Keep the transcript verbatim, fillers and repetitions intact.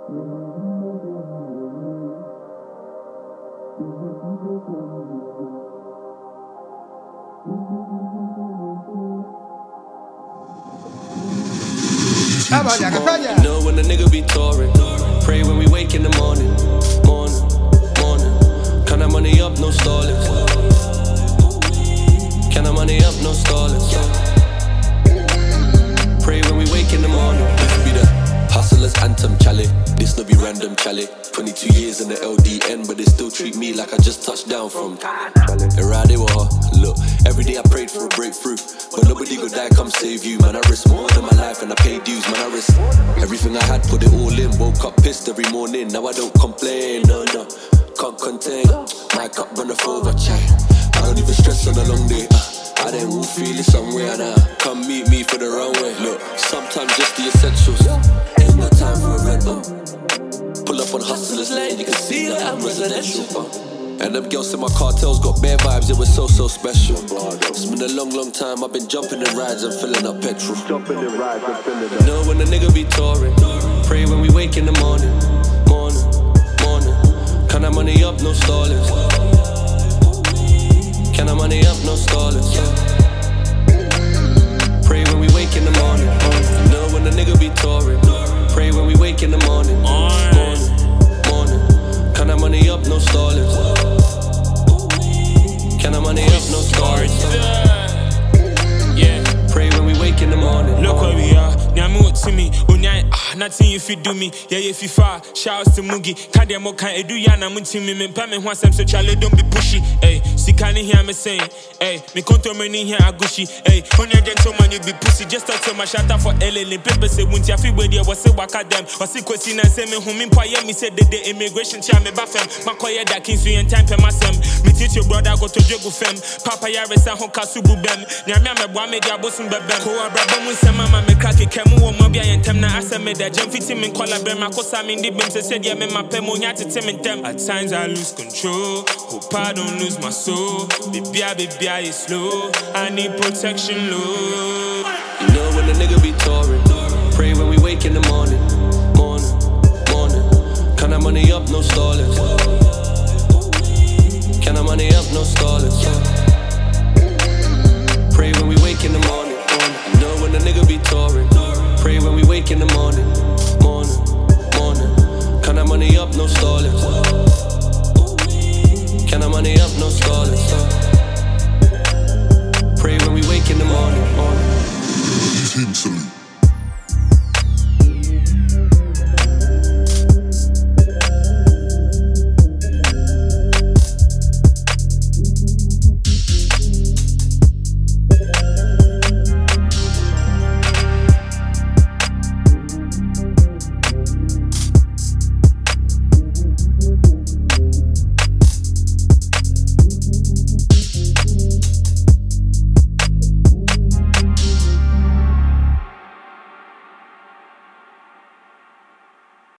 You know when a nigga be touring, pray when we wake in the morning, morning, morning. Count that money up, no stalling. Count that money up, no stalling. Pray when we wake in the morning. This be the hustler's anthem, Charlie. This no be random, Charlie. twenty-two years in the L D N, but they still treat me like I just touched down from Charlie. Around they were, look, every day I prayed for a breakthrough, but nobody could die, come save you. Man, I risk more than my life and I pay dues. Man, I risk everything I had, put it all in. Woke up pissed every morning, now I don't complain. No, no, can't contain. My cup runneth over, chat. I don't even stress on a long day. uh, I then will feel it somewhere now. Come meet me for the runway. Look, sometimes just the essentials. Ain't no time for a rental. Pull up on Hustlers Lane, you can see that I'm residential. uh. And them girls in my cartels got bare vibes, it was so, so special. It's been a long, long time, I've been jumping in rides and filling up petrol. Jumping in rides and filling up. Know when a nigga be touring, pray when we wake in the morning, morning, morning. Count that money up, no stalling. Count that money up, no stalling. Pray when we wake in the morning. Know when a nigga be touring, pray when we wake in the morning, morning, morning. Count that money up, no stalling. Count that money up, no stalling. Yeah. Pray when we wake in the morning. Look where we are. Nyamu to me, unyai ah, nothing if you do me. Yeah, if you far, shouts to Mugi. Can't demo can edu yana munti me me pame one sem so Charlie don't be pushy. Hey, see can you hear me saying? Hey, me conto me ni here agushi. Hey, on your gentleman you be pussy. Just talk to my shatter for L L. People say wunti afi we there was say waka them. Was see question and say me home in poye me say the the immigration chair me bafem. Makoye da kinsu yen time pe masem. Me teach your brother go to jogu fem. Papa ya resa hon kasubu bem. Nyame me bwa me dia bosum bebem. Ko abra mu se mama me crack it. Mu mo bia yentem na aseme da jam fiti min kola bre makosa min di bim se said yeah me my pe mo nya tete min tem. At times I lose control, hope I don't lose my soul. Bibia bibia is slow, I need protection, Lord. You know when a nigga be touring, pray when we wake in the morning.